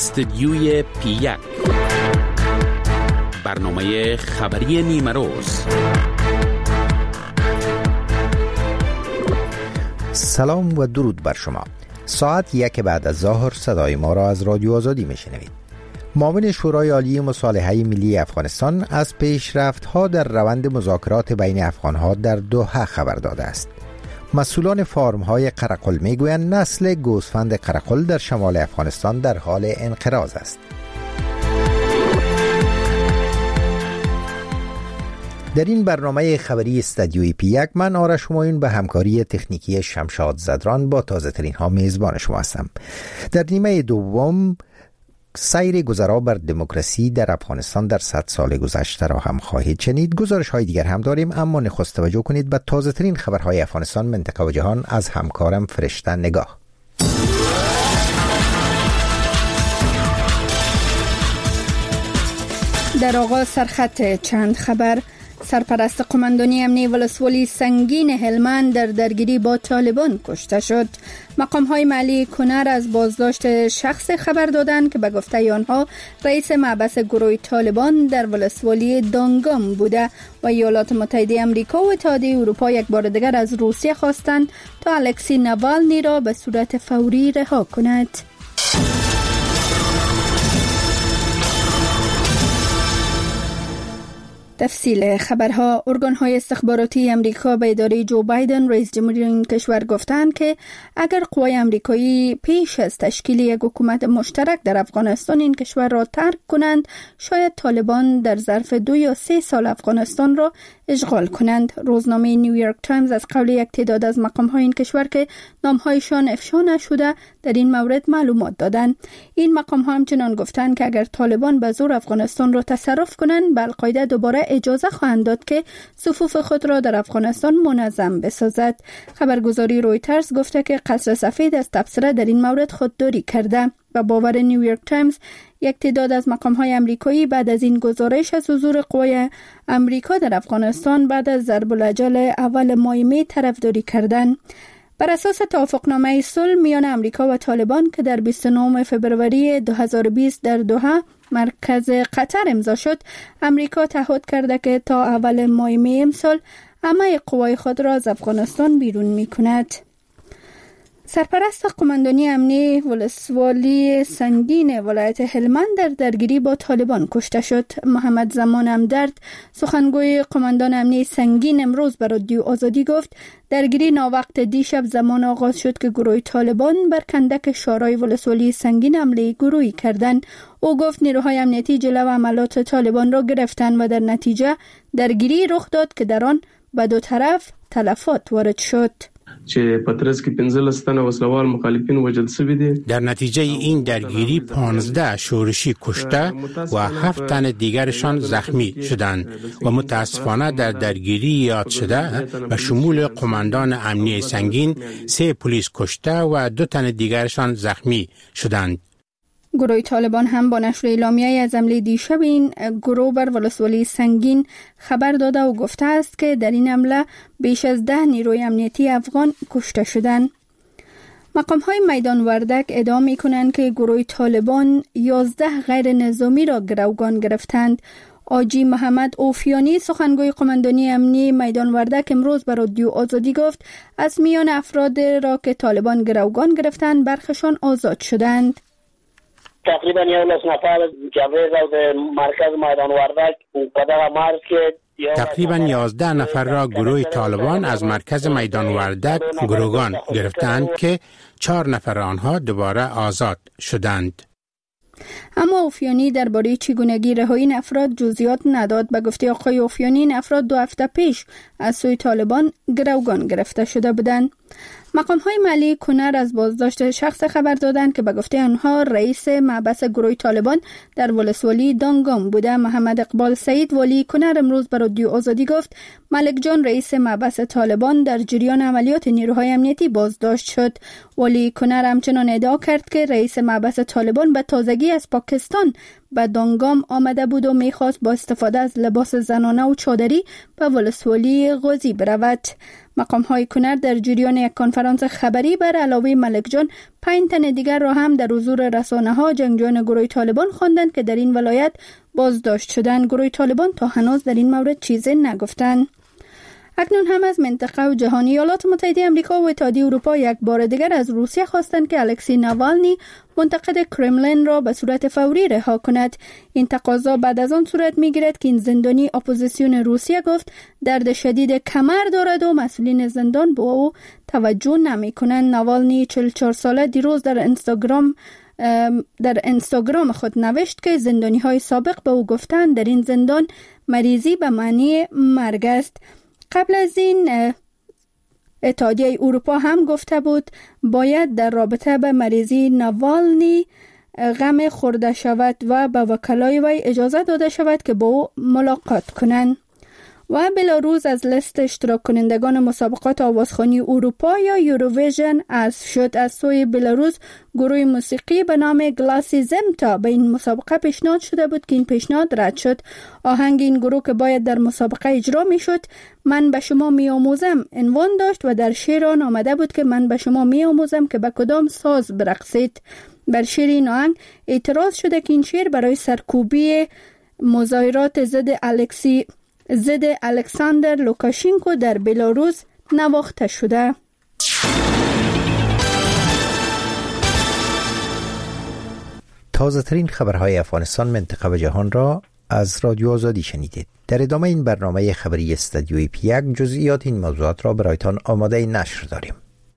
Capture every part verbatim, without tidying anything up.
استدیوی پی یک، برنامه خبری نیمه روز. سلام و درود بر شما. ساعت یک بعد از ظهر صدای ما را از رادیو آزادی میشنوید. معاون شورای عالی مصالحه ملی افغانستان از پیشرفت‌ها در روند مذاکرات بین افغان‌ها در دوحه خبر داده است. مسئولان فارم‌های قرقل میگویند نسل گوسفند قرقل در شمال افغانستان در حال انقراض است. در این برنامه خبری استدیوی پی یک من آرش همایون به همکاری تکنیکی شمشاد زدران با تازه ترین ها میزبان شما هستم. در نیمه دوم سیر گذرا بر دموکراسی در افغانستان در صد سال گذشته را هم خواهید شنید. گزارش های دیگر هم داریم، اما نخست توجه کنید به تازه ترین خبرهای افغانستان، منطقه و جهان از همکارم فرشته نگاه. در آغاز سرخط چند خبر. سرپرست قماندانی امنیتی ولسوالی سنگین هلمند در درگیری با طالبان کشته شد. مقام‌های محلی کنر از بازداشت شخص خبر دادند که به گفته آنها رئیس محبس گروه طالبان در ولسوالی دانگام بوده و ایالات متحده آمریکا و اتحادیه اروپا یک بار دیگر از روسیه خواستند تا الکسی ناوالنی را به صورت فوری رها کند. تفصیل خبرها. ارگان‌های استخباراتی امریکا به اداره جو بایدن رئیس جمهوری این کشور گفتند که اگر قوای امریکایی پیش از تشکیل یک حکومت مشترک در افغانستان این کشور را ترک کنند، شاید طالبان در ظرف دو یا سه سال افغانستان را اشغال کنند. روزنامه نیویورک تایمز از قول یک تعداد از مقام‌های این کشور که نام‌هایشان افشا نشده در این مورد معلومات دادند. این مقام‌ها همچنان گفتند که اگر طالبان به زور افغانستان را تصرف کنند، به القاعده دوباره اجازه خواهند داد که صفوف خود را در افغانستان منظم بسازد. خبرگزاری رویترز گفته که قصر سفید از تبصره در این مورد خودداری کرده. به باور نیویورک تایمز، یک تعداد از مقام‌های آمریکایی بعد از این گزارش از حضور قوای آمریکا در افغانستان بعد از ضرب الاجل اول ماه می طرفداری کردند. بر اساس توافقنامه صلح میان امریکا و طالبان که در بیست و نهم فوریه دو هزار و بیست در دوحه مرکز قطر امضا شد، امریکا تعهد کرده که تا اول ماه می امسال همه قوای خود را از افغانستان بیرون می‌کند. سرپرست قماندانی امنیتی ولسوالی سنگین ولایت هلمند در درگیری با طالبان کشته شد. محمد زمان امدرد، سخنگوی قماندان امنیتی سنگین، امروز به رادیو آزادی گفت درگیری ناوقت دیشب زمان آغاز شد که گروه طالبان بر کندک شورای ولسوالی سنگین حمله گروهی کردند. او گفت نیروهای امنیتی جلو عملات طالبان را گرفتند و در نتیجه درگیری رخ داد که در آن به دو طرف تلفات وارد شد. در نتیجه این درگیری پانزده شورشی کشته و هفت تن دیگرشان زخمی شدند و متاسفانه در درگیری یاد شده به شمول قماندان امنیتی سنگین سه پلیس کشته و دو تن دیگرشان زخمی شدند. گروه طالبان هم با نشر اعلامیه‌ای از حمله دیشب این گروه بر ولسوالی سنگین خبر داده و گفته است که در این حمله بیش از ده نیروی امنیتی افغان کشته شدند. مقام‌های میدان وردک ادعا می‌کنند که گروه طالبان یازده غیر نظامی را گروگان گرفتند. آجی محمد اوفیانی، سخنگوی قماندانی امنیتی میدان وردک، امروز به رادیو آزادی گفت از میان افراد را که طالبان گروگان گرفتند برخشان آزاد شدند. تقریبا یازده نفر جبهه را مرکز میدان وردک قدر مرز که تقریبا یازده نفر را گروه طالبان از مرکز میدان وردک گروگان گرفتند که چهار نفر آنها دوباره آزاد شدند. اما اوفیانی درباره چگونگی رهایی این افراد جزئیات نداد. به گفته آقای اوفیانی این افراد دو هفته پیش از سوی طالبان گروگان گرفته شده بودند. مقام‌های محلی کنر از بازداشت شخص خبر دادند که به گفته آنها رئیس محبس گروه طالبان در ولسوالی دانگام بوده. محمد اقبال سعید، والی کنر، امروز به رادیو آزادی گفت ملک جان، رئیس محبس طالبان، در جریان عملیات نیروهای امنیتی بازداشت شد. والی کنر همچنان ادعا کرد که رئیس محبس طالبان به تازگی از پاکستان به دانگام آمده بود و میخواست با استفاده از لباس زنانه و چادری به ولسوالی غازی برود. مقام های کنر در جریان یک کنفرانس خبری بر علاوه ملک جان پنج تن دیگر را هم در حضور رسانه ها جنگجویان گروه طالبان خواندند که در این ولایت بازداشت شدند. گروه طالبان تا هنوز در این مورد چیزی نگفتند. اکنون هم از منطقه و جهانی ایالات متحده آمریکا و اتحادیه اروپا یک بار دیگر از روسیه خواستند که الکسی ناوالنی منتقد کرملین را به صورت فوری رها کند. این تقاضا بعد از آن صورت می‌گیرد که این زندانی اپوزیسیون روسیه گفت درد شدید کمر دارد و مسئولین زندان به او توجه نمی‌کنند. ناوالنی چهل و چهار ساله دیروز در اینستاگرام در اینستاگرام خود نوشت که زندانی‌های سابق به او گفتند در این زندان مریضی به معنی مرگ است. قبل از این اتحادیه اروپا هم گفته بود باید در رابطه به مریضی ناوالنی غم خورده شود و به وکلای وی اجازه داده شود که با او ملاقات کنند. و بلاروس از لیست اشتراک کنندگان مسابقات آوازخوانی اروپا یا یوروویژن حذف شد. از سوی بلاروس گروه موسیقی به نام گلاسی زمتا به این مسابقه پیشنهاد شده بود که این پیشنهاد رد شد. آهنگ این گروه که باید در مسابقه اجرا می شد من به شما می آموزم عنوان داشت و در شعر آن آمده بود که من به شما می آموزم که به کدام ساز برقصید. بر شعر این آهنگ اعتراض شده که این شعر برای سرکوبی مظاهرات ضد الکسی ضد الکساندر لوکاشنکو در بلاروس نواخته شده. تازه ترین خبرهای افغانستان، منطقه و جهان را از رادیو آزادی شنیدید. در ادامه این برنامه خبری استودیوی پیک جزئیات این موضوعات را برایتان آماده نشر داریم.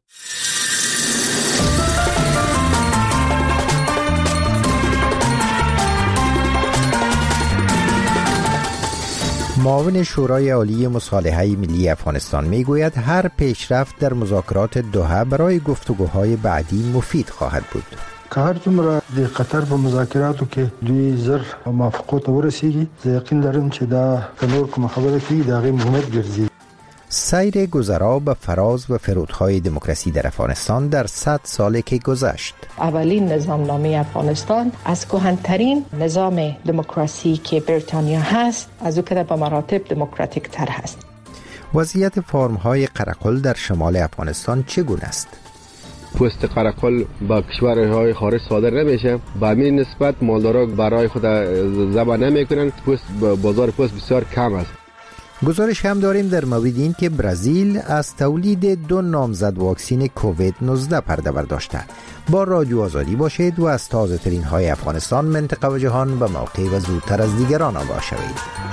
معاون شورای عالی مصالحه ملی افغانستان میگوید هر پیشرفت در مذاکرات دوحه برای گفتگوهای بعدی مفید خواهد بود. که هر څومره د قطر په مذاکراتو کې دوی زر موافقو ته ورسیږي زه یقین لرم چې دا نور کوم خبره کیږي د هغې مهمت ګرځي. سیر گذرا به فراز و فرودهای دموکراسی در افغانستان در صد سالی که گذشت. اولین نظامنامه افغانستان از کهن‌ترین نظام دموکراسی که بریتانیا هست، از او که به مراتب دموکراتیک تر هست. وضعیت فارم‌های قرقل در شمال افغانستان چگونه است؟ پوست قرقل با کشورهای خارج صادر نمیشه، به همین نسبت مالدارا برای خود ذبح نمیکنن. پوست بازار پوست بسیار کم است. گزارش هم داریم در مورد این که برزیل از تولید دو نامزد واکسین کووید نوزده پرده برداشته. با رادیو آزادی باشید و از تازه ترین های افغانستان، منطقه و جهان به موقع و زودتر از دیگران آگاه شوید.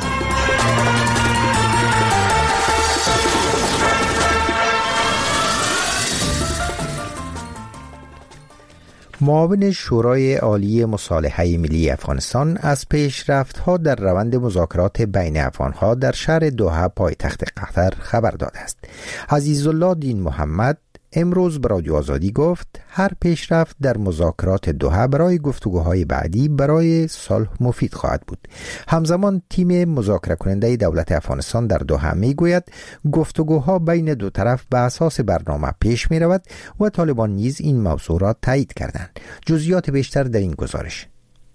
معاون شورای عالی مصالحه ملی افغانستان از پیشرفت‌ها در روند مذاکرات بین افغان‌ها در شهر دوحه پایتخت قطر خبر داده است. عزیزالله دین محمد امروز به رادیو آزادی گفت هر پیشرفت در مذاکرات دوحه برای گفتگوهای بعدی برای صلح مفید خواهد بود. همزمان تیم مذاکره کننده دولت افغانستان در دوحه میگوید گفتگوها بین دو طرف به اساس برنامه پیش می رود و طالبان نیز این موضوع را تایید کردند. جزئیات بیشتر در این گزارش.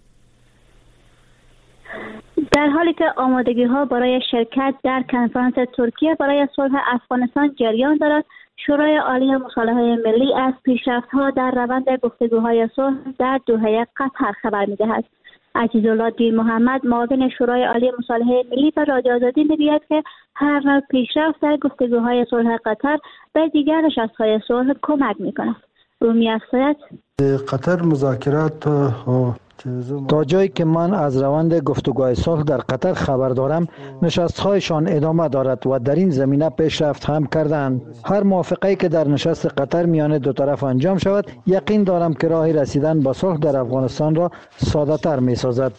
در حالی که آمادگی ها برای شرکت در کنفرانس ترکیه برای صلح افغانستان جریان دارد، شورای عالی مصالحه ملی از پیشرفت‌ها در روند گفتگوهای صلح در دوحه قطر خبر می‌دهد. عزیزالله دین محمد معاون شورای عالی مصالحه ملی به رادیو آزادی می‌گوید که هر نوع پیشرفت در گفتگوهای صلح قطر به دیگر نشست‌های صلح کمک می‌کند. او می‌افزاید قطر مذاکرات تا جایی که من از روند گفتگوهای صلح در قطر خبر دارم، نشست‌هایشان ادامه دارد و در این زمینه پیشرفت هم کردند. هر موافقه‌ای که در نشست قطر میان دو طرف انجام شود، یقین دارم که راه رسیدن به صلح در افغانستان را ساده‌تر می‌سازد.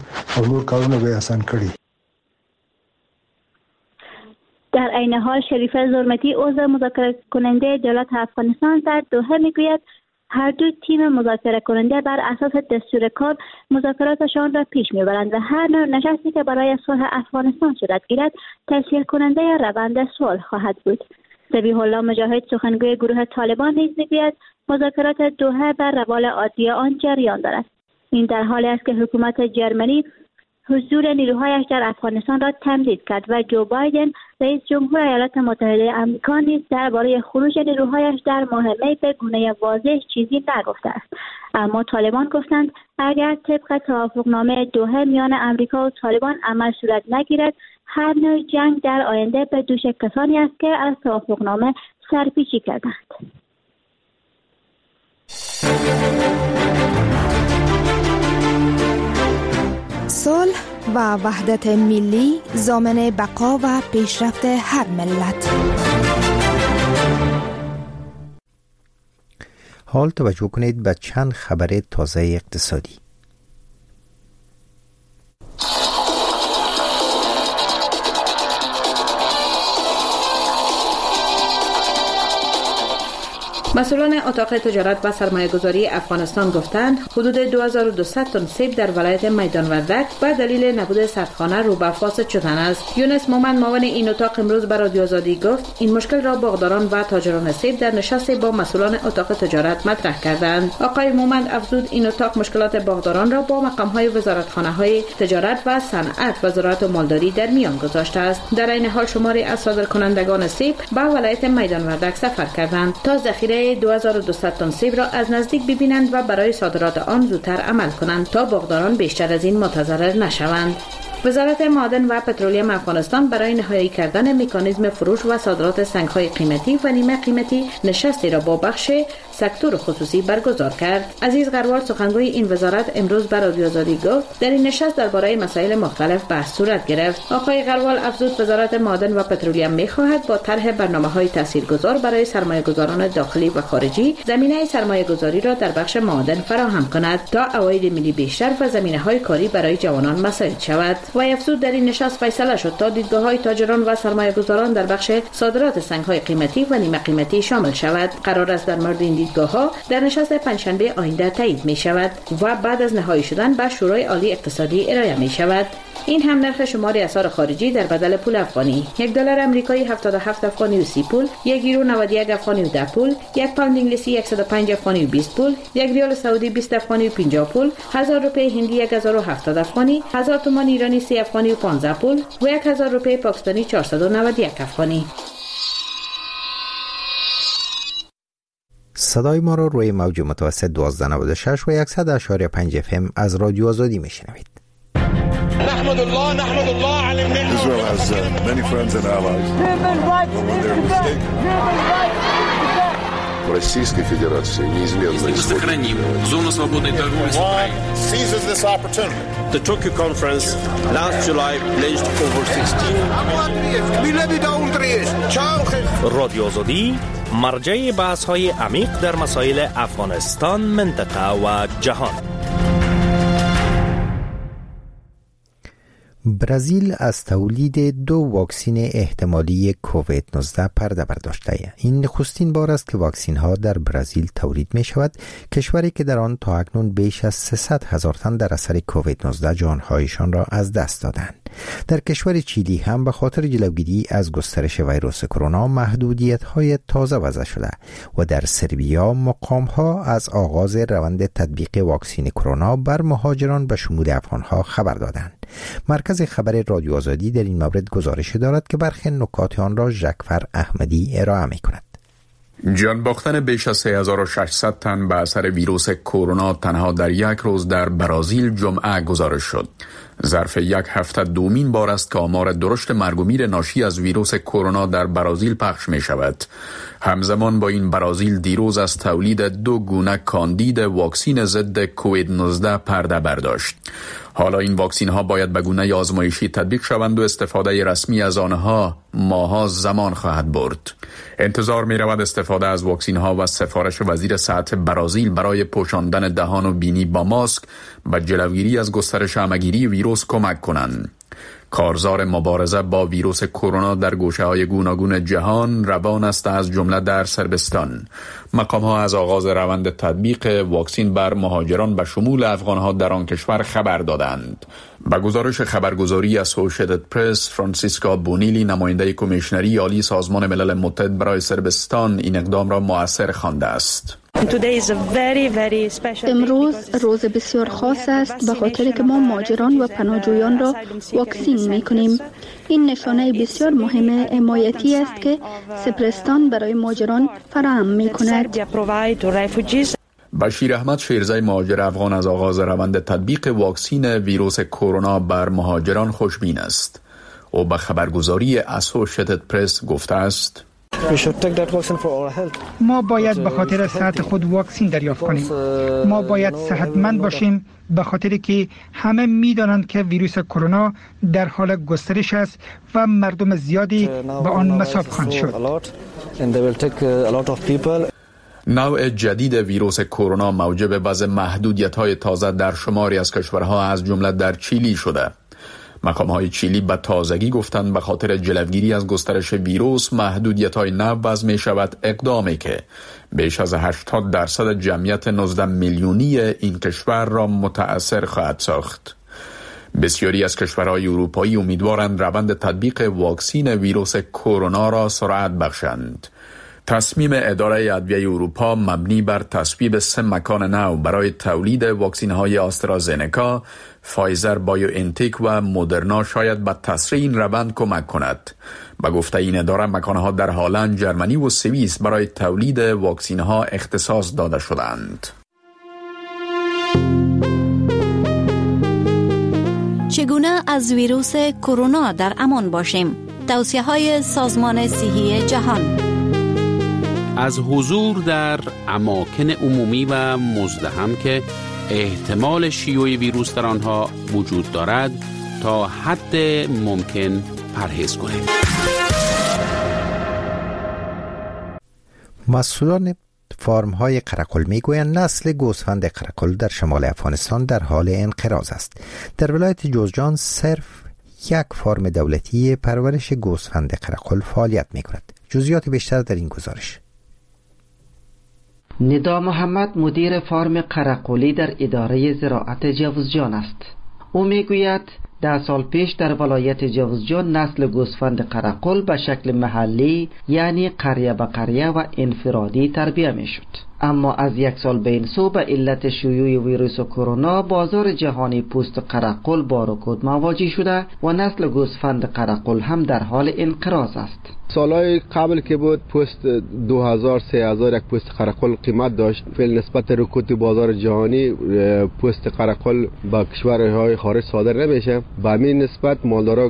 در عین حال شریفه زرمتی عضو مذاکره کننده دولت افغانستان در دوحه میگوید هر دو تیم مذاکره کننده بر اساس دستور کار مذاکراتشان را پیش میبرند و هر نوع نشستی که برای صلح افغانستان صورت گیرد تسهیل کننده روند صلح خواهد بود. ذبیح الله مجاهد سخنگوی گروه طالبان نیز میگوید مذاکرات دوحه بر روال عادی آن جریان دارد. این در حالی است که حکومت جرمنی حضور نیروهایش در افغانستان را تمدید کرد و جو بایدن رئیس جمهور ایالات متحده آمریکا نیز درباره خروج نیروهایش در ماه می به گونه واضح چیزی نگفته است. اما طالبان گفتند اگر طبق توافقنامه دوحه میان آمریکا و طالبان عمل صورت نگیرد، هر نوع جنگ در آینده به دوش کسانی است که از توافقنامه سرپیچی کردند. صلح و وحدت ملی ضامن بقا و پیشرفت هر ملت. حال توجه کنید به چند خبر تازه اقتصادی. مسئولان اتاق تجارت و سرمایه گذاری افغانستان گفتند حدود دو هزار و دویست تن سیب در ولایت میدان وردک به دلیل نبود سردخانه رو به فاسد شدن است. یونس مومند معاون این اتاق امروز به رادیو آزادی گفت این مشکل را باغداران و تاجران سیب در نشست با مسئولان اتاق تجارت مطرح کردند. آقای مومند افزود این اتاق مشکلات باغداران را با مقام‌های وزارتخانه‌های تجارت و صنعت و زراعت و مالداری در میان گذاشته است. در این حال شماری از صادرکنندگان سیب به ولایت میدان وردک سفر کردند تا ذخیره دو هزار و دویست تن سیب را از نزدیک ببینند و برای صادرات آن زودتر عمل کنند تا باغداران بیشتر از این متضرر نشوند. وزارت معادن و پترولیم افغانستان برای نهایی کردن مکانیزم فروش و صادرات سنگ‌های قیمتی و نیمه قیمتی نشستی را با بخش سکتور خصوصی برگزار کرد. عزیز غروال سخنگوی این وزارت امروز به رادیو آزادی گفت در این نشست درباره مسائل مختلف بحث صورت گرفت. آقای غروال افزود وزارت معادن و پترولیم می‌خواهد با طرح برنامه‌های تاثیرگذار برای سرمایه‌گذاران داخلی و خارجی زمینه سرمایه‌گذاری را در بخش معادن فراهم کند تا عواید ملی بیشتر و زمینه‌های کاری برای جوانان مساعد شود. و افزود در این نشست فیصله شد تا دیدگاه‌های تاجران و سرمایه‌گذاران در بخش صادرات سنگ‌های قیمتی و نیمه قیمتی شامل شود. قرار است در مورد این دیدگاه‌ها در نشست پنجشنبه آینده تایید می‌شود و بعد از نهایی شدن به شورای عالی اقتصادی ارائه می‌شود. این هم نرخ شمار اسعار خارجی در بدل پول افغانی: یک دلار آمریکایی هفتاد و هفت افغانی و سی پول، یک یورو نود و یک افغانی و ده پول، یک پوند انگلیسی صد و پنج افغانی و بیست پول، یک ریال سعودی بیست افغانی و پنجاه پول، هزار روپیه هندی هزار و هفتاد افغانی، هزار تومان ایرانی سی افغانی و پانزده پول و یک هزار روپیه پاکستانی چهارصد و نود و یک افغانی. صدای ما را روی موج متوسط دوازده نود و شش و صد و شش و پنج اف ام از رادیو آزادی میشنوید. نحمد الله نحمد الله على النعمة. Israel has uh, many friends and allies. Российской Федерации неизменно сохраним зону свободной торговли с Украиной. Seizes this opportunity. The Tokyo conference last July pledged over sixteen. رادیو آزادی مرجع بحث‌های عمیق در مسائل افغانستان، منطقه و جهان. برزیل از تولید دو واکسین احتمالی کووید نوزده پرده برداشته. این نخستین بار است که واکسین ها در برزیل تولید می شود، کشوری که در آن تا اکنون بیش از سیصد هزار تن در اثر کووید نوزده جانهایشان را از دست دادند. در کشور چیلی هم به خاطر جلوگیری از گسترش ویروس کرونا محدودیت های تازه وضع شده و در سربیا مقام ها از آغاز روند تطبیق واکسین کرونا بر مهاجران به شمول افغان ها خبر دادند. مرکز خبر رادیو آزادی در این مورد گزارش دارد که برخی نکات آن را ژکفر احمدی ارائه می کند. جان باختن بیش از سه هزار و ششصد تن به اثر ویروس کرونا تنها در یک روز در برزیل جمعه گزارش شد. ظرف یک هفته دومین بار است که آمار درشت مرگ و میر ناشی از ویروس کرونا در برزیل پخش می شود. همزمان با این برزیل دیروز از تولید دو گونه کاندید واکسین ضد کووید نوزده پرده برداشت. حالا این واکسین ها باید به گونه آزمایشی تطبیق شوند و استفاده رسمی از آنها ماها زمان خواهد برد. انتظار می رود استفاده از واکسین ها و سفارش وزیر صحت برزیل برای پوشاندن دهان و بینی با ماسک و جلوگیری از گسترش همه‌گیری ویروس کمک کنند. کارزار مبارزه با ویروس کرونا در گوشه‌های گوناگون جهان روان است، از جمله در صربستان. مقام‌ها از آغاز روند تطبیق واکسین بر مهاجران به شمول افغان‌ها در آن کشور خبر دادند. به گزارش خبرگزاری اسوسییتد پرس، فرانسیسکا بونیلی، نماینده کمیشنری عالی سازمان ملل متحد برای صربستان، این اقدام را مؤثر خوانده است. امروز روز بسیار خاص است به خاطر که ما مهاجران و پناهجویان را واکسین می کنیم. این نشانه بسیار مهم حمایتی است که سپرستان برای مهاجران فراهم می کند. بشیر احمد شیرزای مهاجر افغان از آغاز روند تطبیق واکسین ویروس کرونا بر مهاجران خوشبین است. او به خبرگزاری اسوشیتد پرس گفته است: ما باید به خاطر صحت خود واکسین دریافت کنیم. ما باید صحتمند باشیم به خاطر که همه می‌دانند که ویروس کرونا در حال گسترش است و مردم زیادی به آن مصاب خواهند شد. نوع جدید ویروس کرونا موجب وضع محدودیت‌های تازه در شماری از کشورها از جمله در چیلی شده. مقام‌های چیلی به تازگی گفتند به خاطر جلوگیری از گسترش ویروس محدودیت‌های نو وضع می‌شود، اقدامی که بیش از هشتاد درصد جمعیت نوزده میلیونی این کشور را متأثر خواهد ساخت. بسیاری از کشورهای اروپایی امیدوارند روند تطبیق واکسین ویروس کرونا را سرعت بخشند. تصمیم اداره ادویه اروپا مبنی بر تصویب سه مکان نو برای تولید واکسین‌های آسترازنکا، فایزر بایو انتیک و مدرنا شاید به تسریع این روند کمک کند. به گفته این اداره مکانها در هلند، جرمنی و سوئیس برای تولید واکسین‌ها اختصاص داده شدند. چگونه از ویروس کرونا در امان باشیم؟ توصیه‌های سازمان صحی جهان. از حضور در اماکن عمومی و مزدحم که احتمال شیوع ویروس در آنها وجود دارد تا حد ممکن پرهیز کنیم. مسئولان فارم های قرقل می گویند نسل گوسفند قرقل در شمال افغانستان در حال انقراض است. در ولایت جوزجان صرف یک فارم دولتی پرورش گوسفند قرقل فعالیت می کند. جزئیات بیشتر در این گزارش. ندا محمد مدیر فارم قرقلی در اداره زراعت جوزجان است. او میگوید ده سال پیش در ولایت جوزجان نسل گوسفند قرقل به شکل محلی یعنی قریه به قریه و انفرادی تربیه می شد. اما از یک سال به این سو به علت شیوع ویروس کرونا بازار جهانی پوست قرقل با رکود مواجه شده و نسل گوسفند قرقل هم در حال انقراض است. سالهای قبل که بود پوست دو هزار سه هزار یک پوست قرقل قیمت داشت. فعلا نسبت رکود بازار جهانی پوست قرقل با کشورهای خارج صادر نمیشه. به همین نسبت مالدارا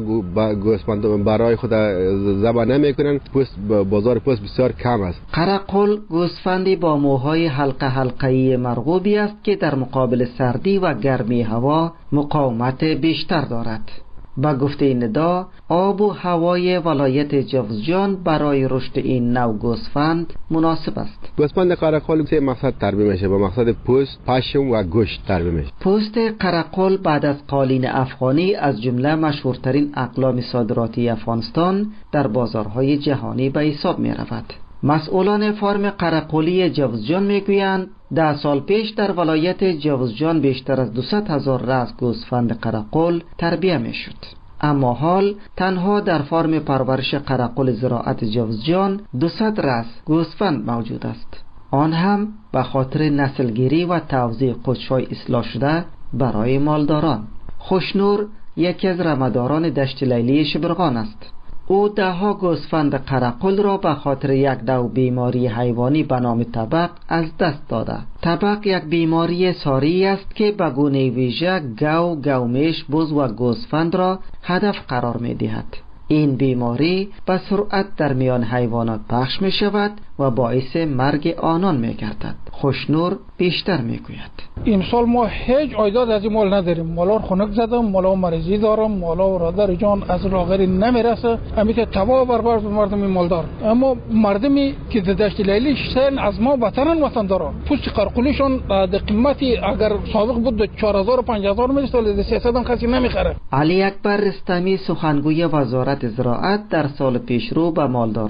گوسفند برای خود ذبح نمیکنن. پوست بازار پوست بسیار کم است. قرقل گوسفندی با موهای حلقه حلقه‌ای مرغوبی است که در مقابل سردی و گرمی هوا مقاومت بیشتر دارد. با گفته ندا آب و هوای ولایت جوزجان برای رشد این نوع گوسفند مناسب است. گوسفند قرقل سه مقصد تربیه میشه، با مقصد پوست، پشم و گوشت تربیه میشه. پوست قرقل بعد از قالین افغانی از جمله مشهورترین اقلام صادراتی افغانستان در بازارهای جهانی به حساب می رود. مسئولان فارم قرقلی جوزجان میگویند ده سال پیش در ولایت جوزجان بیشتر از دویست هزار رأس گوسفند قرقل تربیه میشد. اما حال تنها در فارم پرورش قرقل زراعت جوزجان دویست رأس گوسفند موجود است. آن هم به خاطر نسلگیری و توزیع قوچهای اصلاح شده برای مالداران. خوشنور یکی از رمه‌داران دشت لیلی شبرغان است. او ده ها گوسفند قرقل را به خاطر یک نوع بیماری حیوانی به نام تبق از دست داده. تبق یک بیماری ساری است که به گونه ویژه گو، گومیش، بز و گوسفند را هدف قرار می دهد. این بیماری به سرعت در میان حیوانات پخش می شود و باعث مرگ آنان می گردد. خوشنور بیشتر می گوید. امسال ما هیچ عایدات از این مال نداریم. مالا خنک زدم، مالا مریضی دارم، مالا رادر جان از لاغری نمیرسه. امیت تباه بربر به مردم مالدار. اما مردمی که در دشت لیلی شتن از ما وطنن وطندارا. پوست قرقلیشون به قیمتی اگر سابق بود چهار هزار و پنج هزار میلیون سال سیصد هم کسی نمیخره. علی اکبر رستمی سخنگوی وزارت زراعت در سال پیشرو به مالداران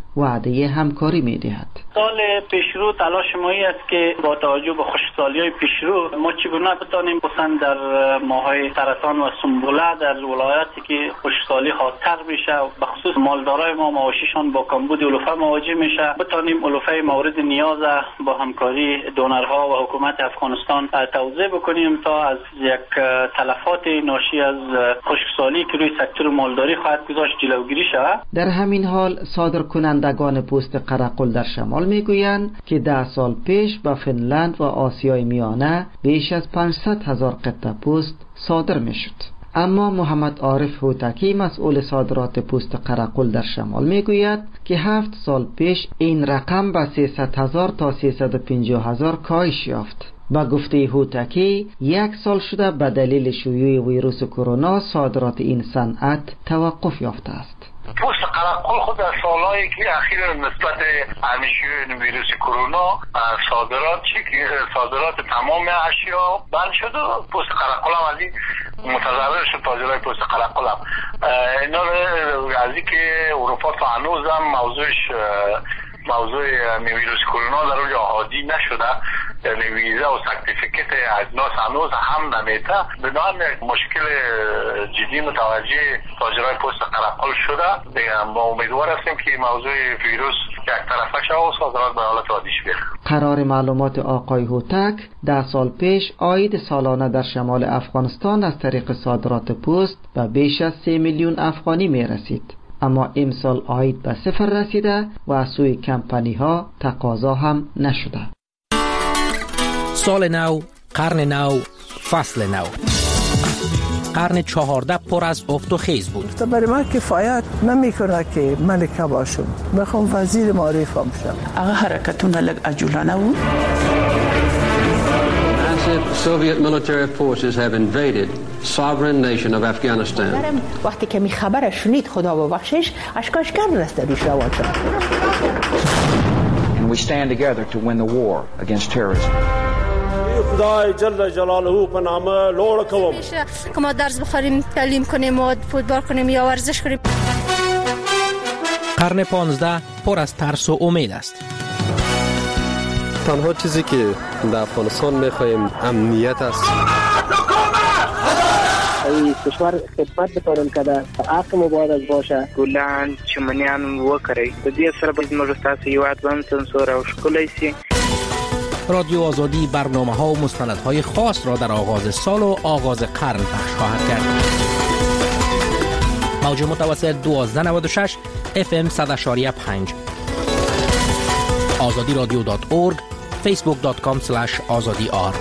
وعده همکاری می‌دهد. سال پیشرو تلاش ما است که با توجه به خشکسالی‌های پیشرو ما چگونه بتانیم مثلا در ماهای سرطان و سنبله در ولایاتی که خشکسالی خاطر میشه به خصوص مالدارای ما مواشیشان با کمبود علوفه مواجه میشه بتانیم علوفه مورد نیاز با همکاری دونرها و حکومت افغانستان توزیع بکنیم تا از یک تلفات ناشی از خشکسالی که روی سکتور مالداری خواهد گذاشت جلوگیری شود. در همین حال صادر کنندگان پوست قرقل در شمال میگویند که ده سال پیش به فنلند و آسیای میانه بیش از پانصد هزار قطعه پوست صادر میشد. اما محمد عارف هوتکی مسئول صادرات پوست قرقل در شمال میگوید که هفت سال پیش این رقم به سیصد هزار تا سیصد و پنجاه هزار کاهش یافت. با گفته هوتکی یک سال شده به دلیل شیوع ویروس کرونا صادرات این صنعت توقف یافته است. پوست قرقل خود در سالهای که اخیر نسبت همیشه ویروس کرونا صادرات چی که صادرات تمام اشیا بند شد و پوست قرقل هم از این متضرر شد. تاجرای پوست قرقل هم اینا از این که اروپا تا هنوز هم موضوعش موضوع ویروس کرونا در اونجا عادی نشده، یعنی ویزا و سرتیفیکت اجناس هنوز هم نمیده. بنابراین مشکل جدی متوجه تاجرای پوست قرقل شده. دیگه ما امیدوار هستیم که موضوع ویروس یک طرفه شه و صادرات به حالت عادیش بیاد. قرار معلومات آقای هوتک ده سال پیش عاید سالانه در شمال افغانستان از طریق صادرات پوست به بیش از سه میلیون افغانی می رسید. اما امسال عاید به صفر رسیده و از سوی کمپانی ها تقاضا هم نشده. سال نو، قرن نو، فصل نو. قرن چهارده پر از افت و خیز بود. برای من کفایت نمیکنه که ملکه باشم. میخوام وزیر معارف باشم. اگه حرکتون لگ عجولانه بود. Massive Soviet military forces have invaded sovereign nation of Afghanistan. وقتی که می خبر شنید خدا و بخشش اشکاش کرد رسته دیش روان شد. And we stand together to win the war against terrorism. خدای جل جلاله په نامه لوړ کوم که ما درس بخوریم، تعلیم کنیم و فوتبال کنیم یا ورزش کنیم. قرن پانزده پر از ترس و امید است. تنها چیزی که در افغانستان می‌خوایم امنیت است. ای کشور خدمت بکنم که در حق مبارز باشه. ګلان چمنیان وکړي. د دې سره به موږ تاسو یوات باندې سنسور او ښکلی سي. رادیو آزادی برنامه‌ها و مستندهای خاص را در آغاز سال و آغاز قرن پخش خواهد کرد. موج متوسط دوازده نود و شش اف ام صد و شش پنج آزادی رادیو دات اورگ فیسبوک دات کام اسلش آزادی آر.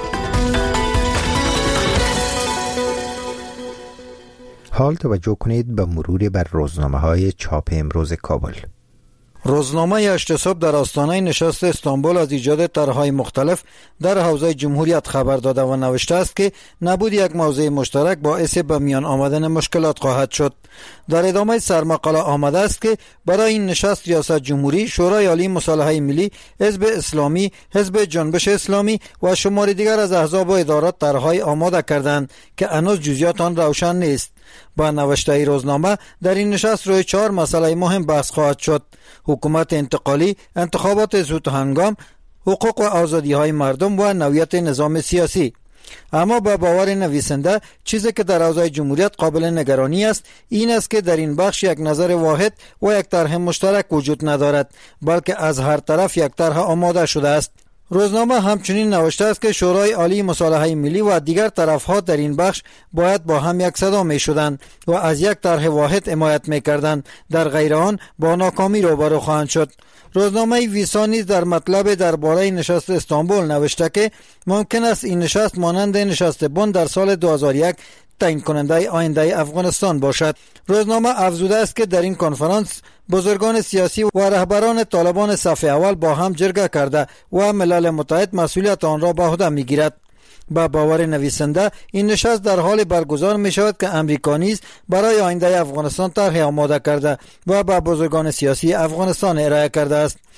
حال توجه کنید به مرور بر روزنامه‌های چاپ امروز کابل. روزنامه هشت صبح در آستانه نشست استانبول از ایجاد طرح‌های مختلف در حوزه جمهوریت خبر داده و نوشته است که نبود یک موضوع مشترک باعث به میان آمدن مشکلات خواهد شد. در ادامه سرمقاله آمده است که برای این نشست ریاست جمهوری، شورای عالی مصالحه ملی، حزب اسلامی، حزب جنبش اسلامی و شماری دیگر از احزاب و ادارات طرح‌های آماده کردند که هنوز جزئیات آن روشن نیست. با نوشته روزنامه در این نشست روی چهار مسئله مهم بحث خواهد شد: حکومت انتقالی، انتخابات زود هنگام، حقوق و آزادی های مردم و نوعیت نظام سیاسی. اما با باور نویسنده چیزی که در حوزه جمهوریت قابل نگرانی است این است که در این بخش یک نظر واحد و یک طرح مشترک وجود ندارد، بلکه از هر طرف یک طرح آماده شده است. روزنامه همچنین نوشته است که شورای عالی مصالحه ملی و دیگر طرفها در این بخش باید با هم یک صدا می شدند و از یک طرح واحد حمایت می کردند، در غیر آن با ناکامی روبرو خواهند شد. روزنامه ویسا نیز در مطلب درباره نشست استانبول نوشته که ممکن است این نشست مانند نشست بن در سال دو هزار و یک تعیین کننده آینده افغانستان باشد. روزنامه افزوده است که در این کنفرانس بزرگان سیاسی و رهبران طالبان صف اول با هم جرگه کرده و ملل متحد مسئولیت آن را به عهده میگیرد. با باور نویسنده این نشست در حال برگزار می شود که امریکا نیز برای آینده افغانستان طرح آماده کرده و به بزرگان سیاسی افغانستان ارائه کرده است.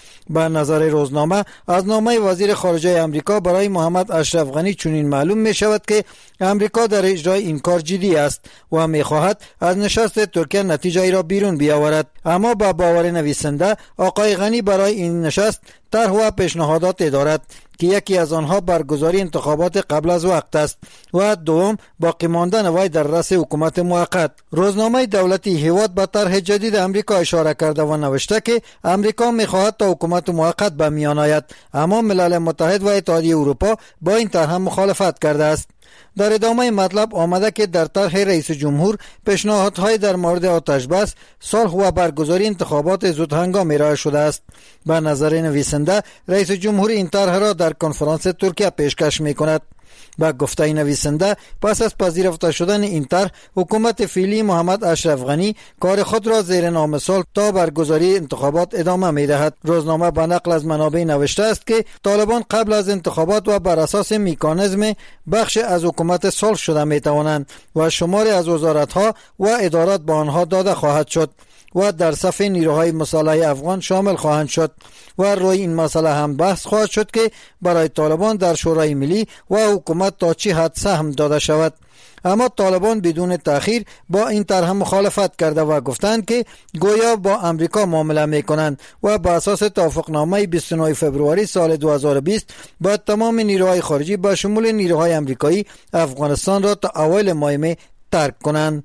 به نظر روزنامه از نامه وزیر خارجه امریکا برای محمد اشرف غنی چنین معلوم می شود که امریکا در اجرای این کار جدی است و می خواهد از نشست ترکیه نتیجه ای را بیرون بیاورد. اما با باور نویسنده آقای غنی برای این نشست طرح و پیشنهادات دارد که یکی از آنها برگزاری انتخابات قبل از وقت است و دوم باقی ماندن وی در رأس حکومت موقت. روزنامه دولتی هیواد به طرح جدید امریکا اشاره کرده و نوشته که امریکا می‌خواهد تا حکومت موقت به میان آید، اما ملل متحد و اتحادیه اروپا با این طرح مخالفت کرده است. در ادامه مطلب آمده که در طرح رئیس جمهور پیشنهادهای در مورد آتش بس، صلح و برگزاری انتخابات زود هنگام ارائه شده است. به نظر نویسنده رئیس جمهور این طرح را در کنفرانس ترکیه پیشکش می‌کند. با گفته نویسنده پس از پذیرفته شدن این طرح حکومت فعلی محمد اشرف غنی کار خود را زیر نام صلح تا برگزاری انتخابات ادامه می‌دهد. روزنامه به نقل از منابع نوشته است که طالبان قبل از انتخابات و بر اساس مکانیزم بخش از حکومت صلح شده می‌توانند و شماری از وزارت‌ها و ادارات به آنها داده خواهد شد و در صف نیروهای مسلح افغان شامل خواهند شد و روی این مسئله هم بحث خواهد شد که برای طالبان در شورای ملی و حکومت تا چی حد سهم داده شود. اما طالبان بدون تأخیر با این طرح مخالفت کرده و گفتند که گویا با امریکا معامله میکنند و بر اساس توافقنامه بیست و نه فوریه سال دو هزار و بیست با تمام نیروهای خارجی به شمول نیروهای امریکایی افغانستان را تا اوایل ماه می ترک کنند.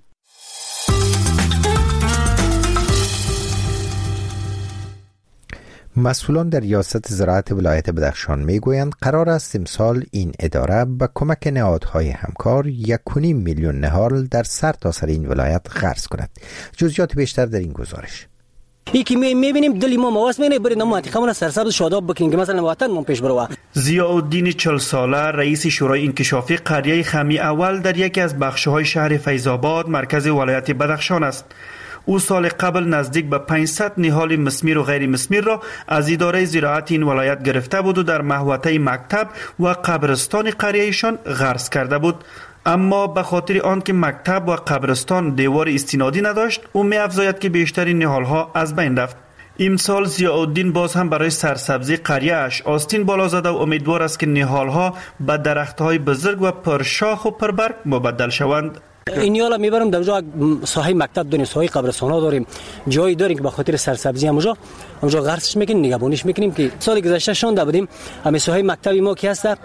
مسئولان در ریاست زراعت ولایت بدخشان میگویند قرار است امسال این اداره به کمک نهادهای همکار یک و نیم میلیون نهال در سرتاسر این ولایت غرس کند. جزئیات بیشتر در این گزارش. ای که میبینیم دلی ما مواس می‌نه برید نمو منطقه سرسبز شاداب بکنیم که مثلا وطن ما پیش بروه. ضیاءالدین چهل ساله رئیس شورای انکشافی قریه خمی اول در یکی از بخش‌های شهر فیض‌آباد مرکز ولایت بدخشان است. او سال قبل نزدیک به پانصد نهال مسمیر و غیر مسمیر را از اداره زراعت این ولایت گرفته بود و در محوطه مکتب و قبرستان قریهشان غرس کرده بود. اما به خاطر آن که مکتب و قبرستان دیوار استنادی نداشت، او می افزاید که بیشتر نهالها از بین رفت. امسال ضیاءالدین باز هم برای سرسبزی قریه اش آستین بالا زده و امیدوار است که نهالها به درختهای بزرگ و پرشاخ و پربرگ مبدل شوند. این یالا میبرم در اونجا ساحه مکتب داریم، ساحه قبرستان ها داریم، جایی داریم که به خاطر سرسبزی اونجا اونجا غرسش میکنیم، نگهبانیش میکنیم که سال گذشته شونده بودیم همین ساحه مکتبی ما که هست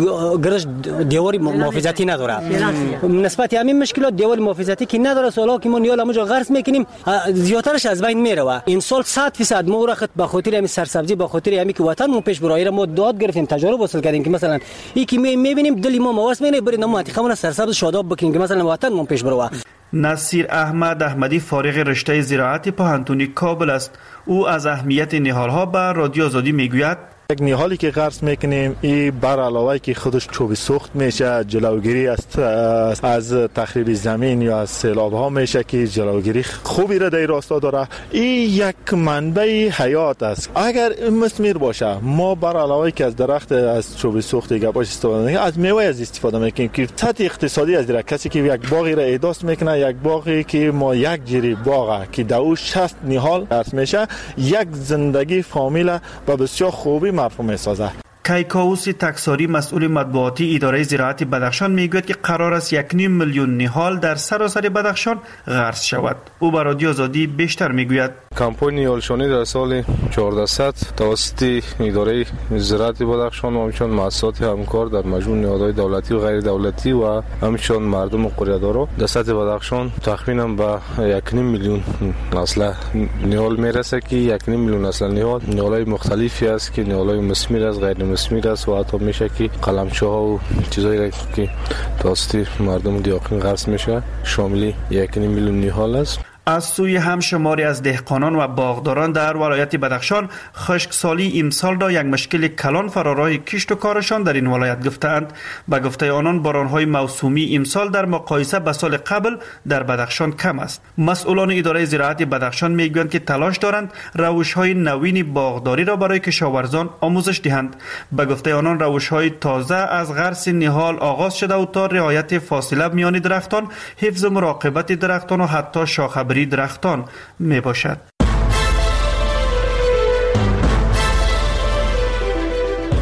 گرش دیواری محافظتی نداره. نسبت همین مشکلات دیوار محافظتی که نداره سالا که ما یالا اونجا غرس میکنیم زیادترش از بین میره. این سال صد درصد ما وقت به خاطر همین سرسبزی به خاطر همین که وطن ما پیش برای ما داد گرفتیم، تجارب حاصل کردیم که مثلا این که میبینیم دلی ما مواس مینه برید نمو منطقه سرسبز شاداب بکنیم که مثلا وطن ما پیش بروه. نصیر احمد احمدی فارغ رشته زراعت پوهنتون کابل است. او از اهمیت نهالها به رادیو آزادی میگوید یک نهالی که غرس میکنیم این بر علاوه که خودش چوب سوخت میشه، جلوگیری از از تخریب زمین یا از سیلاب ها میشه که جلوگیری خوبی را در راستا داره. این یک منبع حیات است. اگر مسمیر باشه ما بر علاوه که از درخت از چوب سوخت گباش استفاده میکنیم، از میوه از استفاده میکنیم که سطح اقتصادی از در کسی که یک باغی را احداث میکنه، یک باغی که ما یک جری باغه که دو شصت نهال غرس میشه، یک زندگی فامیل و بسیار خوبی مفهوم میسازه. کیکاوس تکساری مسئول مطبوعاتی اداره زراعت بدخشان میگوید که قرار است یک نیم میلیون نهال در سراسر بدخشان غرس شود. او به رادیو آزادی بیشتر میگوید کمپانی نهالشانی در سال چهاردهصد توسط اداره زراعت بدخشان و همچنین مؤسسات همکار در مجموع نهادهای دولتی و غیر دولتی و همچنین مردم و قریه‌دارا در سطح بدخشان تقریبا به یک نیم میلیون نسل نهال میرسه که یک نیم میلیون نسل نهال نهال‌های مختلفی است که نهال‌های مسمیر است، غیر مسمیر است و حتی میشه که قلمچوها و چیزایی که توسط مردم دیاقین غرس میشه شامل یک نیم میلیون نهال است. از سوی هم شماری از دهقانان و باغداران در ولایت بدخشان خشکسالی امسال را یک مشکل کلان فراراه کشت و کارشان در این ولایت گفتند. به گفته آنان بارانهای موسومی امسال در مقایسه به سال قبل در بدخشان کم است. مسئولان اداره زراعت بدخشان میگویند که تلاش دارند روش‌های نوین باغداری را برای کشاورزان آموزش دهند. به گفته آنان روش‌های تازه از غرس نهال آغاز شده و تا رعایت فاصله میان درختان، حفظ مراقبت درختان و حتی شاخه‌بری درختان می باشد.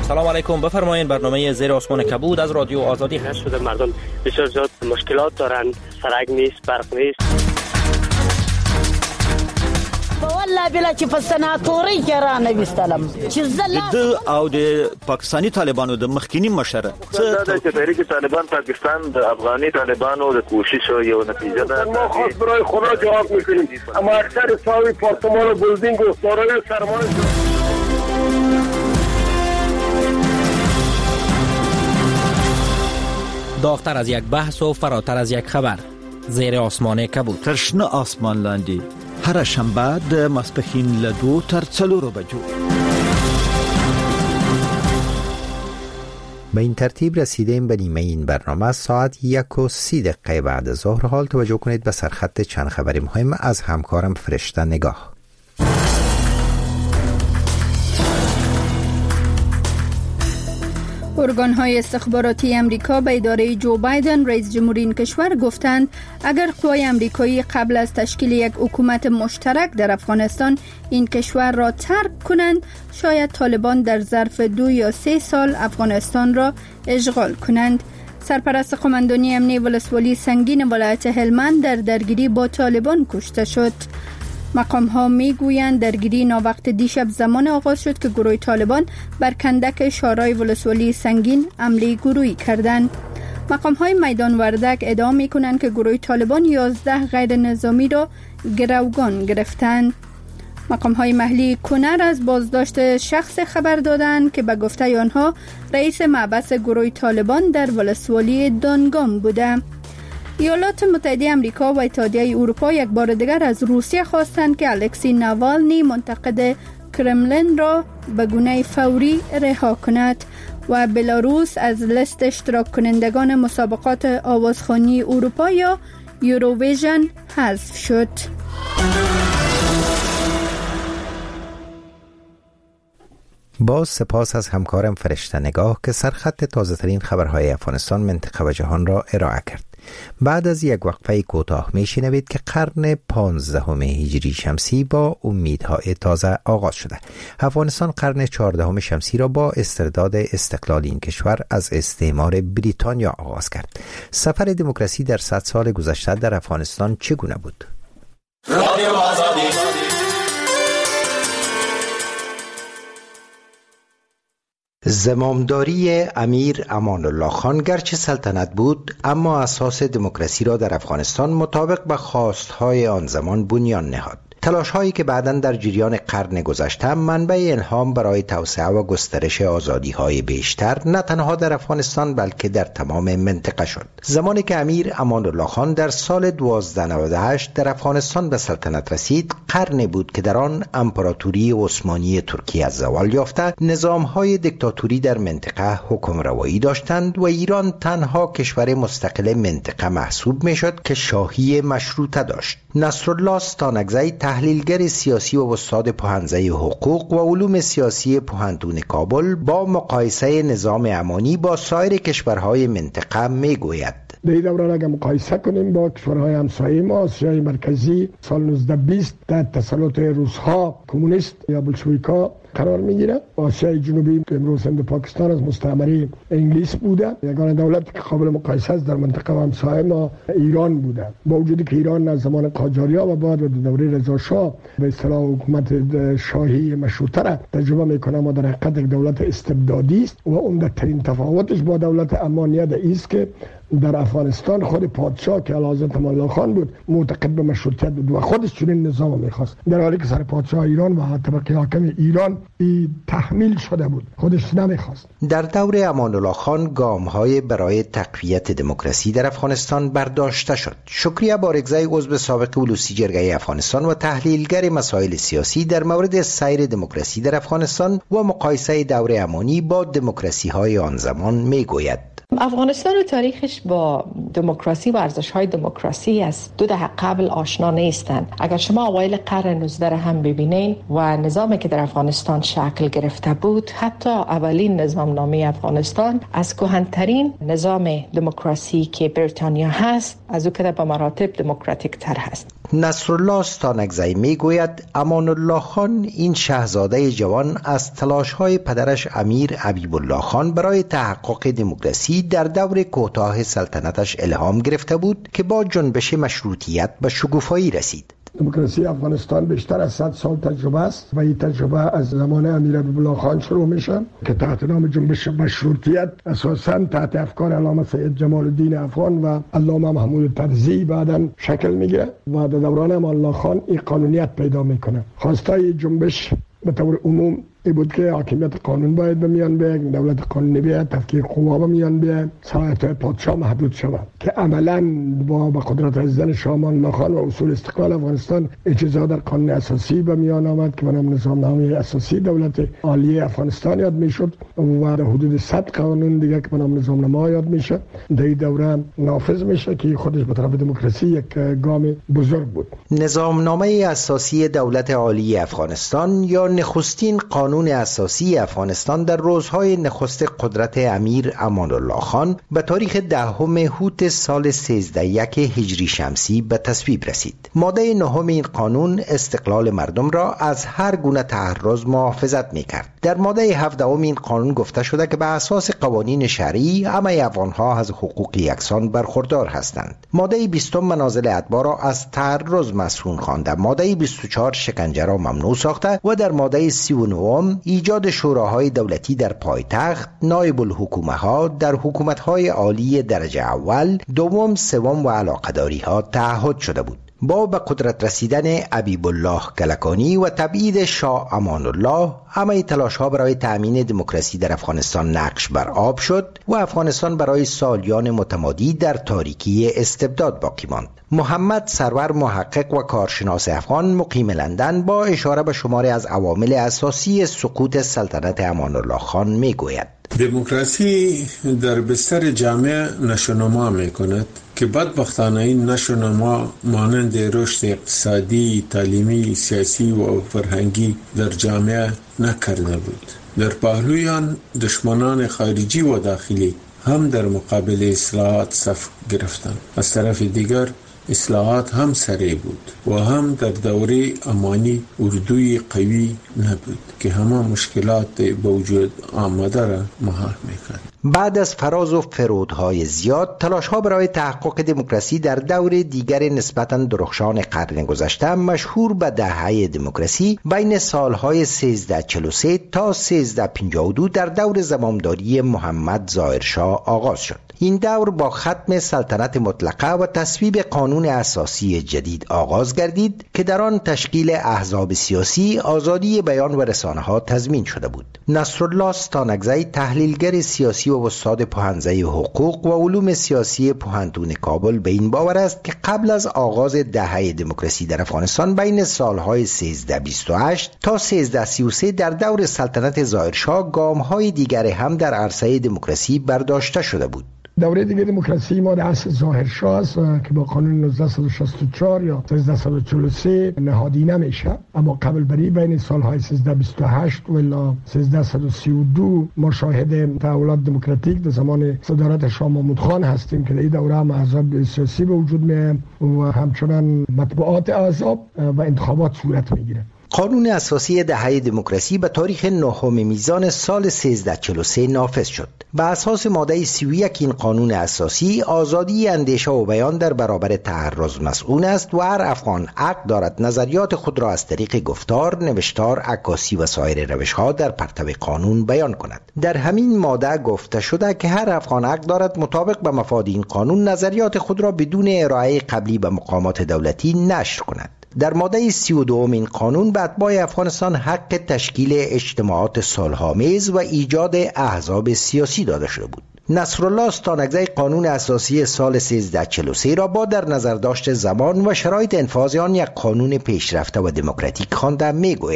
سلام علیکم، بفرمایید. برنامه زیر آسمان کبود از رادیو آزادی هست. شده مردم بسیار زیاد مشکلات دارند، سرک نیست، برق نیست. والله بلا چې په سناتوري کې را نه وستلم چې زله د او د پاکستانی طالبانو د مخکینی مشره څه چې تحریک طالبان پاکستان د افغاني طالبانو د کوشش یو نتیجه ده. ما خاص برای خدا جواب میکنیم، اما اکثر ساوی پارتمان و بلدینگ و دارای سرمایه داغتر از یک بحث و فراتر از یک خبر، زیر آسمان کبود. ترشنه آسمان لاندی هر شنبه د ماسپښین له دو تر څلورو بجو. به این ترتیب رسیدیم به نیمه این برنامه. ساعت یک و سی دقیقه بعد ظهر. حال توجه کنید به سرخط چند خبری مهم از همکارم فرشته نگاه. ارگان‌های استخباراتی امریکا به اداره جو بایدن رئیس جمهوری این کشور گفتند اگر قوای امریکایی قبل از تشکیل یک حکومت مشترک در افغانستان این کشور را ترک کنند، شاید طالبان در ظرف دو یا سه سال افغانستان را اشغال کنند. سرپرست قماندانی امنیه ولسوالی سنگین ولایت هلمند در درگیری با طالبان کشته شد. مقام ها می گویند درگیری ناوقت دیشب زمان آغاز شد که گروه طالبان بر کندک شارای ولسوالی سنگین حمله گروهی کردند. مقام های میدان وردک ادعا می کنند که گروه طالبان یازده غیر نظامی را گروگان گرفتند. مقام های محلی کنر از بازداشت شخص خبر دادند که به گفته آنها رئیس محبس گروه طالبان در ولسوالی دانگام بوده. ایالات متحده آمریکا و اتحادیه اروپا یک بار دیگر از روسیه خواستند که الکسی ناوالنی منتقد کرملین را به گونه فوری رها کند و بلاروس از لیست اشتراک کنندگان مسابقات آوازخوانی اروپا یا یوروویژن حذف شد. باز سپاس از همکارم فرشته نگاه که سرخط تازه ترین خبرهای افغانستان، منطقه و جهان را ارائه کرد. بعد از یک وقفه کوتاه می شنوید که قرن پانزدهم هجری شمسی با امیدهای تازه آغاز شده. افغانستان قرن چهاردهم شمسی را با استرداد استقلال این کشور از استعمار بریتانیا آغاز کرد. سفر دموکراسی در صد سال گذشته در افغانستان چگونه بود؟ رادیو آزادی. زمامداری امیر امان الله خان گرچه سلطنت بود، اما اساس دموکراسی را در افغانستان مطابق به خواستهای آن زمان بنیان نهاد. تلاش هایی که بعداً در جریان قرن گذشته منبع الهام برای توسعه و گسترش آزادی های بیشتر نه تنها در افغانستان بلکه در تمام منطقه شد. زمانی که امیر امان الله خان در سال دوازده نود و هشت در افغانستان به سلطنت رسید، قرنی بود که در آن امپراتوری عثمانی ترکیه از زوال یافته، نظام های دیکتاتوری در منطقه حکم روایی داشتند و ایران تنها کشور مستقل منطقه محسوب می شد که شاهی مشروطه داشت. نصرالله ستانکزی، تحلیلگر سیاسی و استاد پوهنځی حقوق و علوم سیاسی پوهنتون کابل، با مقایسه نظام امانی با سایر کشورهای منطقه میگوید: در این دوران اگر مقایسه کنیم با کشورهای همسایه ما، آسیای مرکزی سال نوزده بیست تحت تسلط روس‌ها، کمونیست یا بلشویک‌ها قرار میگیره. آسیای جنوبی که امروز هند و پاکستان از مستعمره انگلیس بوده. یگانه دولتی که قابل مقایسه است در منطقه و همسایه ما ایران بوده. با وجودی که ایران از زمان قاجاریا و بعد و دوره رضا شاه به اصطلاح حکومت شاهی مشروطه را تجربه میکنه، اما در حقیقت یک دولت استبدادی است و عمده‌ترین تفاوتش با دولت امانیت است که در افغانستان خود پادشاه که اعلیحضرت امان الله خان بود معتقد به مشروطیت بود و خودش چنین نظام میخواست، در حالی که سر پادشاه ایران و طبقه حاکم ایران ای تحمیل شده بود، خودش نمیخواست. در دور امان الله خان گام‌های برای تقویت دموکراسی در افغانستان برداشته شد. شکریه بارگزی، عضو سابق ولوسی جرگه افغانستان و تحلیلگر مسائل سیاسی، در مورد سیر دموکراسی در افغانستان و مقایسه دور امانی با دموکراسی‌های آن زمان میگوید: افغانستان و تاریخش با دموکراسی و ارزش‌های دموکراسی از دو دهه قبل آشنا نیستند. اگر شما اوایل قرن نوزده هم ببینین و نظامی که در افغانستان شکل گرفته بود، حتی اولین نظام نامی افغانستان از کهن‌ترین نظام دموکراسی که بریتانیا هست، از او که به مراتب دموکراتیک تر هست. نصرالله ستانکزی می گوید امان الله خان این شاهزاده جوان از تلاش های پدرش امیر حبیب الله خان برای تحقق دموکراسی در دور کوتاه سلطنتش الهام گرفته بود که با جنبش مشروطیت به شکوفایی رسید. دموکراسی افغانستان بیشتر از صد سال تجربه است و این تجربه از زمان امیر حبیب الله خان شروع میشه که تحت نام جنبش مشروطیت اساساً تحت افکار علامه سید جمال الدین افغان و علامه محمود طرزی بعداً شکل میگیره و در دوران امان الله خان این قانونیت پیدا میکنه. خواستای جنبش به طور عموم ای بود که حاکمیت قانون باید به میان بیاید، دولت قانونی بیاید، تفکیک قوا به میان بیاید، صلاحیت پادشاه محدود شود که عملاً با به قدرت رسیدن شاه امان الله خان و اصول استقلال افغانستان اجازه در قانون اساسی به میان آمد که به نام نظامنامه اساسی دولت عالی افغانستان یاد میشد و در حدود صد قانون دیگه که به نام نظامنامه یاد میشه در این دوره نافذ میشه که خودش به طرف دموکراسی یک گام بزرگ بود. نظامنامه اساسی دولت عالی افغانستان یا نخستین قانون اساسی افغانستان در روزهای نخست قدرت امیر امان الله خان به تاریخ دهم هوت سال سیزده یک هجری شمسی به تصویب رسید. ماده نهم این قانون استقلال مردم را از هر گونه تعرض محافظت می‌کرد. در ماده هفدهم این قانون گفته شده که به اساس قوانین شرعی همه افغان‌ها از حقوق یکسان برخوردار هستند. ماده بیستم منازل اتباع را از تعرض مسئول خوانده، ماده بیست و چهار شکنجه را ممنوع ساخته و در ماده سی و نه ایجاد شوراهای دولتی در پایتخت، نایب الحکومه ها در حکومت‌های عالی درجه اول، دوم، سوم و علاقه‌داری ها تعهد شده بود. با به قدرت رسیدن حبیب الله کلکانی و تبعید شاه امان الله همه تلاش ها برای تأمین دموکراسی در افغانستان نقش بر آب شد و افغانستان برای سالیان متمادی در تاریکی استبداد باقی ماند. محمد سرور، محقق و کارشناس افغان مقیم لندن، با اشاره به شماری از عوامل اساسی سقوط سلطنت امان الله خان می گوید دموکراسی در بستر جامعه نشونما می کند که بدبختانه این نشونما مانند رشد اقتصادی، تعلیمی، سیاسی و فرهنگی در جامعه نکرده بود. در پهلوی آن دشمنان خارجی و داخلی هم در مقابل اصلاحات صف گرفتند. از طرف دیگر اصلاحات هم سریع بود و هم در دوره امانی اردوی قوی نبود که همه مشکلات به وجود آمده را مهار میکرد. بعد از فراز و فرودهای زیاد، تلاش‌ها برای تحقق دموکراسی در دور دیگر نسبتاً درخشان قرن گذشته مشهور به دهه دموکراسی بین سالهای سیزده چهل و سه تا سیزده پنجاه و دو در دور زمامداری محمد ظاهرشاه آغاز شد. این دور با ختم سلطنت مطلقه و تصویب قانون اساسی جدید آغاز گردید که در آن تشکیل احزاب سیاسی، آزادی بیان و رسانه ها تضمین شده بود. نصرالله ستانکزی، تحلیلگر سیاسی و استاد پوهنځی حقوق و علوم سیاسی پوهنتون کابل، به این باور است که قبل از آغاز دهه دموکراسی در افغانستان بین سالهای سیزده بیست و هشت تا سیزده سی و سه در دور سلطنت ظاهرشاه گام‌های دیگر هم در عرصه دموکراسی برداشته شده بود. دوره دیگه دموکراسی ما در عصر ظاهرشاه است که با قانون نوزده شصت و چهار یا سیزده چهل و سه نهادینه میشه، اما قبل بری بین سالهای سیزده بیست و هشت و الی سیزده سی و دو ما شاهد تحولات دموکراتیک در زمان صدارت شاه محمود خان هستیم که در این دوره هم احزاب سیاسی به وجود میاد و همچنان مطبوعات احزاب و انتخابات صورت میگیره. قانون اساسی دهه دموکراسی به تاریخ نهم میزان سال سیزده چهل و سه نافذ شد. به اساس ماده سی و یک این قانون اساسی آزادی اندیشه و بیان در برابر تعرض مسئول است و هر افغان حق دارد نظریات خود را از طریق گفتار، نوشتار، عکاسی و سایر روش‌ها در پرتو قانون بیان کند. در همین ماده گفته شده که هر افغان حق دارد مطابق به مفاد این قانون نظریات خود را بدون ارائه قبلی به مقامات دولتی نشر کند. در ماده سی و دو این قانون به اتباع افغانستان حق تشکیل اجتماعات صلح‌آمیز و ایجاد احزاب سیاسی داده شده بود. نصرالله ستانکزی قانون اساسی سال سیزده چهل و سه را با در نظر داشت زمان و شرایط انفاذ آن یک قانون پیشرفته و دموکراتیک خوانده می‌گوید.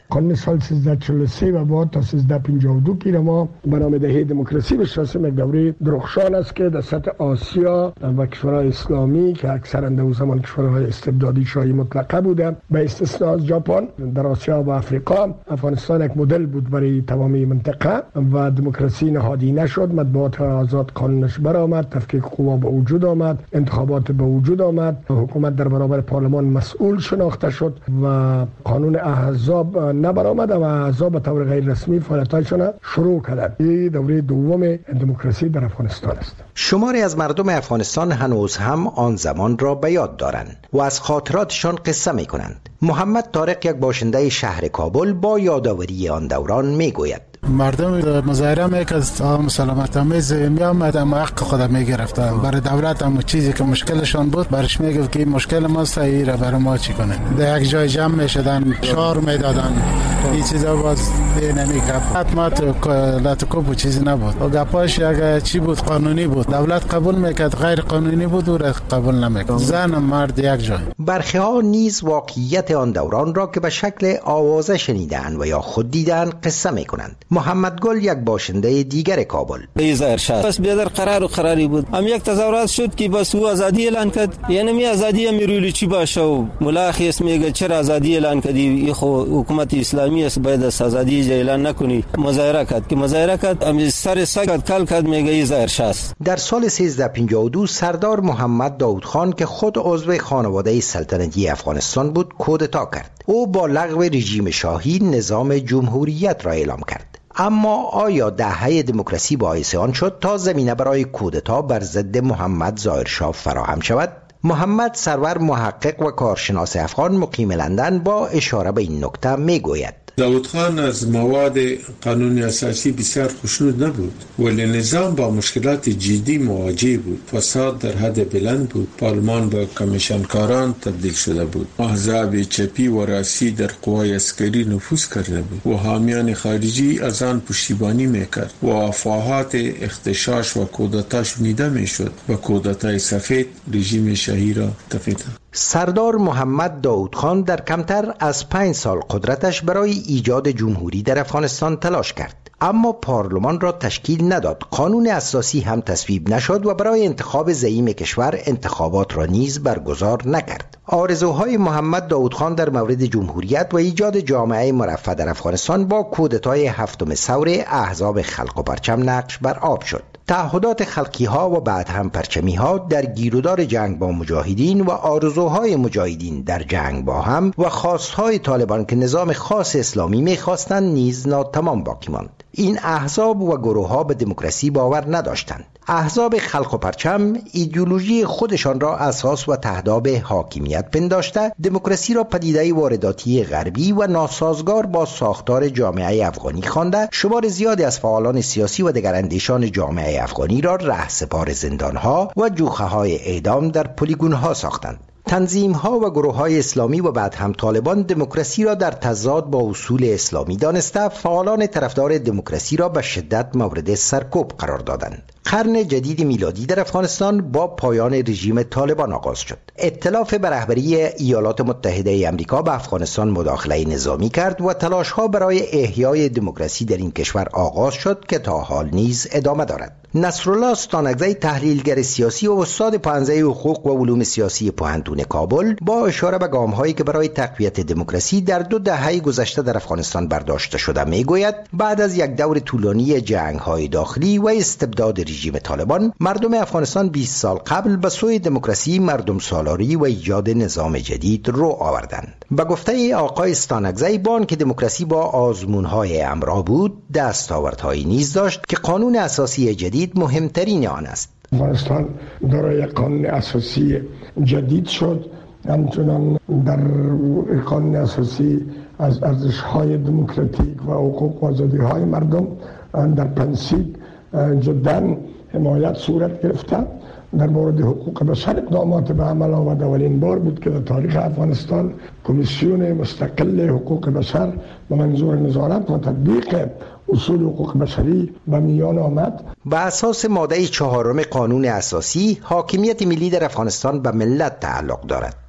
قانون سال سیزده چهل و سه و بعد تا سیزده پنجاه و دو که ما به نام دهه دموکراسی بشناسیم، یک دوره درخشان است که در سطح آسیا و کشورهای اسلامی که اکثرا در زمان کشورهای استبدادی شاهی مطلقه بوده به استثناء از ژاپن، در آسیا و افریقا افغانستان یک مدل بود برای تمامی منطقه و دموکراسی نهادی نشد. مطبوعات آزاد قانونش برآمد، تفکیک قوا به وجود آمد، انتخابات به وجود آمد، حکومت در برابر پارلمان مسئول شناخته شد و قانون احزاب نبرآمد و احزاب به طور غیر رسمی فعالیتاشون شروع کردند. این دوره دوم دموکراسی در افغانستان است. شماری از مردم افغانستان هنوز هم آن زمان را به یاد دارند و از خاطراتشان قصه می کنند. محمد طارق، یک باشنده شهر کابل، با یادآوری آن دوران می گوید: مردم مظاهره میکرد، عام سلامت آمیز می آمد اما حق خود می گرفتن. برای دولت هم چیزی که مشکلشان بود برش میگفت که مشکل ما صحیح را برای ما چی کنه. در یک جای جمع میشدن، شعار میدادن، این چیزا باز نمیکرد. حتما لاتوکوب و چیزی نبود و گپاش یک چی بود، قانونی بود. دولت قبول میکرد، غیر قانونی بود و قبول نمیکرد. زن مرد یک جای. برخی ها نیز واقعیت آن دوران را که به شکل آوازه شنیدن و یا خود دیدن قصه میکنند. محمد گل، یک باشنده دیگر کابل: ظاهر شد بس بیادر قرار و قراری بود. هم یک تظاهرات شد که بس او آزادی اعلان کرد، یعنی می آزادی میرولی چی باشه و ملاخیس میگه چرا آزادی اعلان کردی؟ خو حکومت اسلامی است، باید آزادی اعلان نکنی. مظاهره کرد که مظاهره کرد، هم سر سگ کل کرد، میگه ظاهر شد. در سال سیزده پنجاه و دو سردار محمد داود خان که خود عضو خانواده سلطنتی افغانستان بود کودتا کرد. او با لغو رژیم شاهی نظام جمهوریت را اعلام کرد. اما آیا دهه دموکراسی باعث آن شد تا زمینه برای کودتا بر ضد محمد ظاهرشاه فراهم شود؟ محمد سرور، محقق و کارشناس افغان مقیم لندن، با اشاره به این نکته میگوید: داود خان از مواد قانون اساسی بسیار خوشنود نبود، ولی نظام با مشکلات جدی مواجه بود. فساد در حد بلند بود، پارلمان به کمیشنکاران تبدیل شده بود، احزاب چپی و راسی در قوای عسکری نفوذ کرده بود و حامیان خارجی از آن پشتیبانی میکرد و افواهات اغتشاش و کودتا شنیده میشد و کودتای سفید رژیم شاهی را تفیت. سردار محمد داود خان در کمتر از پنج سال قدرتش برای ایجاد جمهوری در افغانستان تلاش کرد، اما پارلمان را تشکیل نداد، قانون اساسی هم تصویب نشد و برای انتخاب زعیم کشور انتخابات را نیز برگزار نکرد. آرزوهای محمد داود خان در مورد جمهوریت و ایجاد جامعه مرفه در افغانستان با کودتای هفتم ثور احزاب خلق و پرچم نقش بر آب شد. تعهدات خلقی ها و بعد هم پرچمی ها در گیرودار جنگ با مجاهدین و آرزوهای مجاهدین در جنگ با هم و خواستهای طالبان که نظام خاص اسلامی می‌خواستند نیز ناتمام باقی ماند. این احزاب و گروه ها به دموکراسی باور نداشتند. احزاب خلق و پرچم ایدئولوژی خودشان را اساس و تهداب حاکمیت پنداشته دموکراسی را پدیده‌ای وارداتی غربی و ناسازگار با ساختار جامعه افغانی خوانده، شمار زیادی از فعالان سیاسی و دیگر اندیشان جامعه افغانی را رهسپار زندان‌ها و جوخه‌های اعدام در پلیگون‌ها ساختند. تنظیم‌ها و گروه‌های اسلامی و بعد هم طالبان دموکراسی را در تضاد با اصول اسلامی دانسته، فعالان طرفدار دموکراسی را به شدت مورد سرکوب قرار دادند. قرن جدید میلادی در افغانستان با پایان رژیم طالبان آغاز شد. ائتلاف به رهبری ایالات متحده آمریکا به افغانستان مداخله نظامی کرد و تلاش‌ها برای احیای دموکراسی در این کشور آغاز شد که تا حال نیز ادامه دارد. نصرالله استانکزی، تحلیلگر سیاسی و استاد پانزه حقوق و علوم سیاسی پوهنتون کابل، با اشاره به گام‌هایی که برای تقویت دموکراسی در دو دهه گذشته در افغانستان برداشته شده میگوید بعد از یک دور طولانی جنگ‌های داخلی و استبداد رژیم طالبان، مردم افغانستان بیست سال قبل به سوی دموکراسی، مردم سالاری و ایجاد نظام جدید رو آوردند. به گفته آقای استانکزی، بان که دموکراسی با آزمون‌های امرا بود، دستاوردهایی نیز داشت که قانون اساسی جدید مهمترین آن است. افغانستان دارای قانون اساسی جدید شد، همچنان در قانون اساسی از ارزش‌های دموکراتیک و حقوق و آزادی‌های مردم در پرینسیپ جدا حمایت صورت گرفته. در مورد حقوق بشر اقدامات به عمل آمد. اولین بار بود که در تاریخ افغانستان کمیسیون مستقل حقوق بشر به منظور نظارت و تطبیق اصول حقوق بشری به میان آمد. به اساس ماده چهارم قانون اساسی، حاکمیت ملی در افغانستان به ملت تعلق دارد.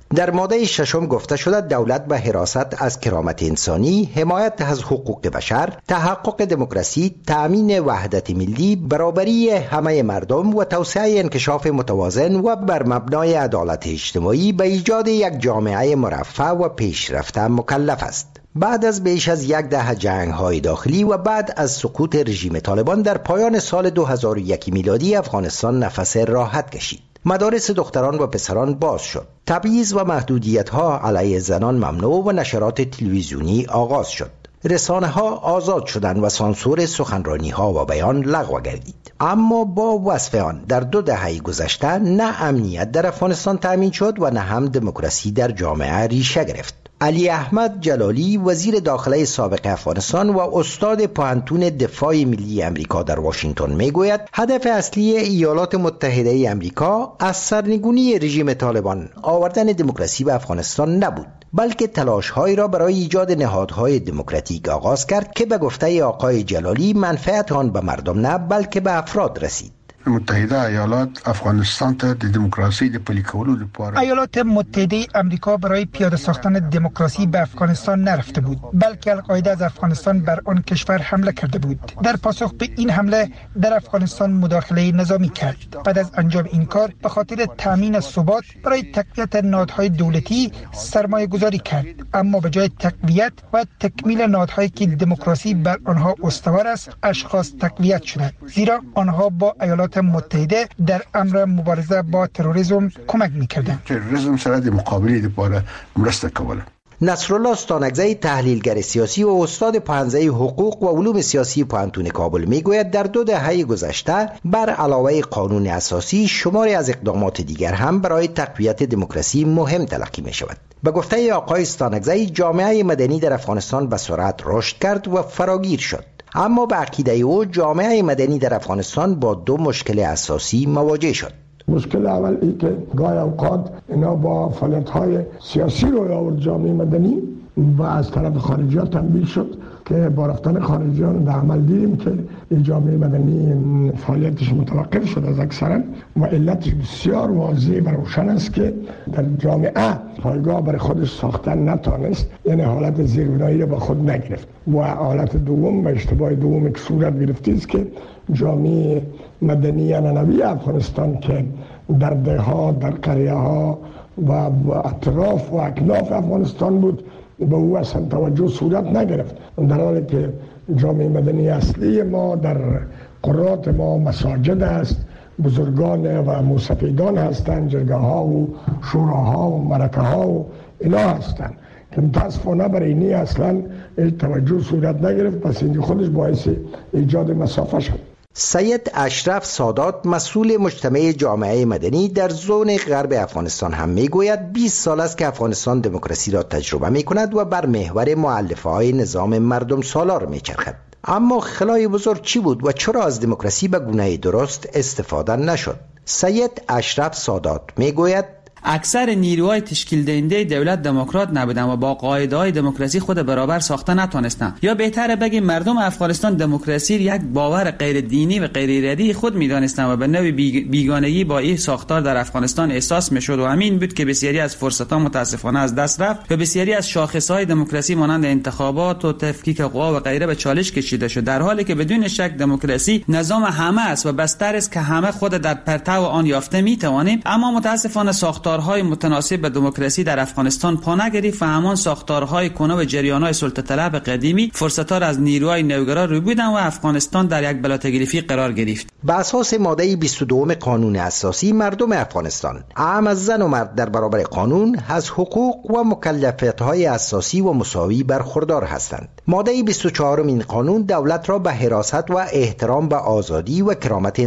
در ماده ششم گفته شده دولت به حراست از کرامت انسانی، حمایت از حقوق بشر، تحقق دموکراسی، تأمین وحدت ملی، برابری همه مردم و توسعه انکشاف متوازن و بر مبنای عدالت اجتماعی به ایجاد یک جامعه مرفه و پیشرفته مکلف است. بعد از بیش از یک دهه جنگ‌های داخلی و بعد از سقوط رژیم طالبان در پایان سال دو هزار و یک میلادی افغانستان نفس راحت کشید. مدارس دختران و پسران باز شد. تبعیض و محدودیت‌ها علیه زنان ممنوع و نشرات تلویزیونی آغاز شد. رسانه‌ها آزاد شدند و سانسور سخنرانی‌ها و بیان لغو گردید. اما با وصف آن در دو دهه گذشته نه امنیت در افغانستان تأمین شد و نه هم دموکراسی در جامعه ریشه گرفت. علی احمد جلالی وزیر داخله سابق افغانستان و استاد پوهنتون دفاع ملی امریکا در واشنگتن میگوید هدف اصلی ایالات متحده امریکا از سرنگونی رژیم طالبان آوردن دموکراسی به افغانستان نبود، بلکه تلاش‌هایی را برای ایجاد نهادهای دموکراتیک آغاز کرد که به گفته آقای جلالی منفعت آن به مردم نه بلکه به افراد رسید. متحده ایالات افغانستان ته د دموکراسي د پلي کولو لپاره ایالات متحده آمریکا برای پیاده ساختن دموکراسی به افغانستان نرفته بود، بلکه القاعده از افغانستان بر آن کشور حمله کرده بود. در پاسخ به این حمله در افغانستان مداخله نظامی کرد. بعد از انجام این کار به خاطر تامین ثبات برای تقویت نهادهای دولتی سرمایه گذاری کرد، اما به جای تقویت و تکمیل نهادهایی که دموکراسی بر آنها استوار است اشخاص تقویت شدند، زیرا آنها با ایالات متحده در امر مبارزه با تروریسم کمک می‌کردند. تروریسم سره د مقابله لپاره مرسته کوله. نصرالله استانکزی تحلیلگر سیاسی و استاد پوهنځی حقوق و علوم سیاسی پوهنتون کابل میگوید در دو دهه گذشته بر علاوه قانون اساسی شماری از اقدامات دیگر هم برای تقویت دموکراسی مهم تلقی می شود. به گفته آقای استانکزی جامعه مدنی در افغانستان به سرعت رشد کرد و فراگیر شد، اما به عقیده او جامعه مدنی در افغانستان با دو مشکل اساسی مواجه شد. مشکل اول این که گاهی اوقات اینا با فعالیت‌های سیاسی روی آورد جامعه مدنی و از طرف خارجی‌ها تنبیه شد که با رفتن خارجیان در عمل دیدیم که این جامعه مدنی فعالیتش متوقف شد از اکثرا و علتش بسیار واضح و روشن است که در جامعه پایگاه برای خودش ساختن نتانست، یعنی حالت زیربنایی را با خود نگرفت. و حالت دوم و اشتباه دوم که صورت گرفته است که جامعه مدنی عنعنوی افغانستان که در دهها، در قریه ها و اطراف و اکناف افغانستان بود به او اصلا توجه صورت نگرفت، در حالی که جامعه مدنی اصلی ما در قرات ما مساجد است، بزرگان و موسفیدان هستند، جرگه ها و شوراها و مرکه ها و اینا هستند که متاسفانه برای اینی اصلا توجه صورت نگرفت، پس این خودش باعث ایجاد مسافه شد. سید اشرف سادات مسئول مجتمع جامعه مدنی در زون غرب افغانستان هم میگوید بیست سال است که افغانستان دموکراسی را تجربه می کند و بر محور مؤلفه های نظام مردم سالار می چرخد. اما خلای بزرگ چی بود و چرا از دموکراسی به گونه درست استفاده نشد؟ سید اشرف سادات میگوید اکثر نیروهای تشکیل دهنده دولت دموکرات نبودند و با قاعده‌های دموکراسی خود برابر ساخته نتونستند، یا بهتره بگیم مردم افغانستان دموکراسی یک باور غیر دینی و غیر ارادی خود می‌دانستند و به نوعی بیگانگی با این ساختار در افغانستان احساس می‌شد و همین بود که بسیاری از فرصت‌ها متاسفانه از دست رفت و بسیاری از شاخص‌های دموکراسی مانند انتخابات و تفکیک قوا و غیره به چالش کشیده شد، در حالی که بدون شک دموکراسی نظام همه است و بستر است که همه خود در پرتو آن یافته می‌توانیم. اما متاسفانه ساختار ساختارهای متناسب به دموکراسی در افغانستان پا نگرفت و همان ساختارهای کهنه و جریان‌های سلطه طلب قدیمی فرصت‌ها را از نیروهای نوگرا روی بودند و افغانستان در یک بلاتگریفی قرار گرفت. به اساس ماده بیست و دو قانون اساسی مردم افغانستان اعم از زن و مرد در برابر قانون از حقوق و مکلفیت‌های اساسی و مساوی برخوردار هستند. ماده بیست و چهار این قانون دولت را به حراست و احترام به آزادی و کرامت